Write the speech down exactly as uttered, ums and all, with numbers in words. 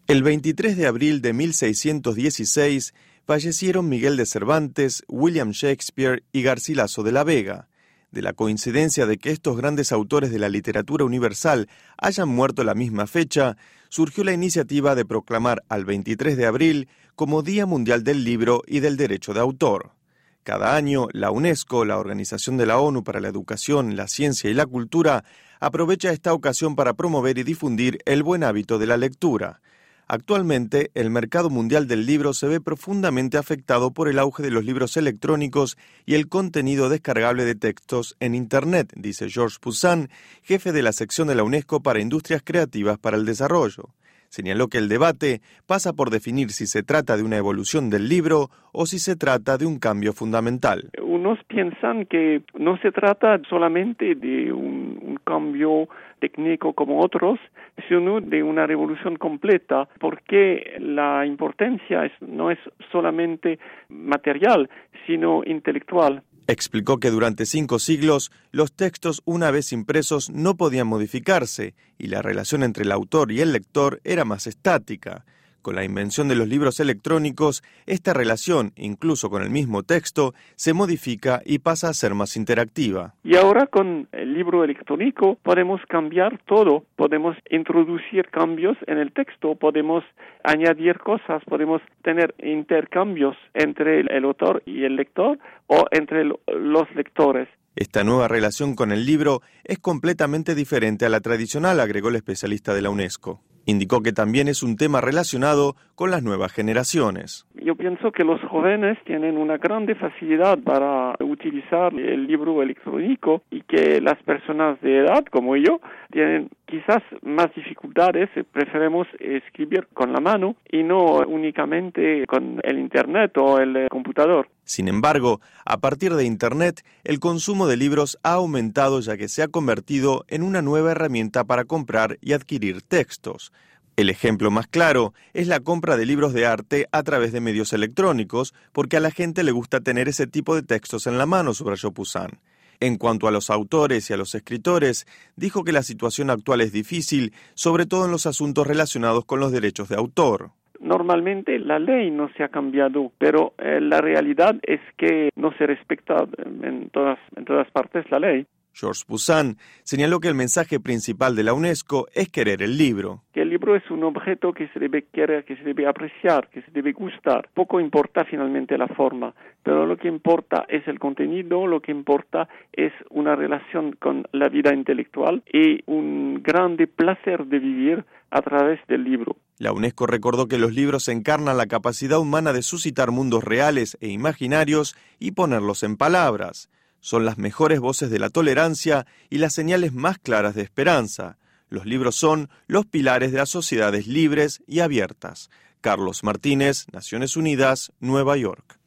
El veintitrés de abril de mil seiscientos dieciséis fallecieron Miguel de Cervantes, William Shakespeare y Garcilaso de la Vega. De la coincidencia de que estos grandes autores de la literatura universal hayan muerto la misma fecha, surgió la iniciativa de proclamar al veintitrés de abril como Día Mundial del Libro y del Derecho de Autor. Cada año, la UNESCO, la Organización de la ONU para la Educación, la Ciencia y la Cultura, aprovecha esta ocasión para promover y difundir el buen hábito de la lectura. Actualmente, el mercado mundial del libro se ve profundamente afectado por el auge de los libros electrónicos y el contenido descargable de textos en Internet, dice Georges Poussin, jefe de la sección de la UNESCO para Industrias Creativas para el Desarrollo. Señaló que el debate pasa por definir si se trata de una evolución del libro o si se trata de un cambio fundamental. Unos piensan que no se trata solamente de un, un cambio técnico como otros, sino de una revolución completa, porque la importancia es, no es solamente material, sino intelectual. Explicó que durante cinco siglos los textos una vez impresos no podían modificarse y la relación entre el autor y el lector era más estática. Con la invención de los libros electrónicos, esta relación, incluso con el mismo texto, se modifica y pasa a ser más interactiva. Y ahora con el libro electrónico podemos cambiar todo, podemos introducir cambios en el texto, podemos añadir cosas, podemos tener intercambios entre el autor y el lector o entre los lectores. Esta nueva relación con el libro es completamente diferente a la tradicional, agregó el especialista de la UNESCO. Indicó que también es un tema relacionado con las nuevas generaciones. Yo pienso que los jóvenes tienen una grande facilidad para utilizar el libro electrónico y que las personas de edad, como yo, tienen quizás más dificultades, preferimos escribir con la mano y no únicamente con el Internet o el computador. Sin embargo, a partir de Internet, el consumo de libros ha aumentado ya que se ha convertido en una nueva herramienta para comprar y adquirir textos. El ejemplo más claro es la compra de libros de arte a través de medios electrónicos, porque a la gente le gusta tener ese tipo de textos en la mano, subrayó Poussin. En cuanto a los autores y a los escritores, dijo que la situación actual es difícil, sobre todo en los asuntos relacionados con los derechos de autor. Normalmente la ley no se ha cambiado, pero eh, la realidad es que no se respeta en todas, en todas partes la ley. Georges Poussin señaló que el mensaje principal de la UNESCO es querer el libro. Que el libro es un objeto que se debe querer, que se debe apreciar, que se debe gustar. Poco importa finalmente la forma, pero lo que importa es el contenido, lo que importa es una relación con la vida intelectual y un grande placer de vivir a través del libro. La UNESCO recordó que los libros encarnan la capacidad humana de suscitar mundos reales e imaginarios y ponerlos en palabras. Son las mejores voces de la tolerancia y las señales más claras de esperanza. Los libros son los pilares de las sociedades libres y abiertas. Carlos Martínez, Naciones Unidas, Nueva York.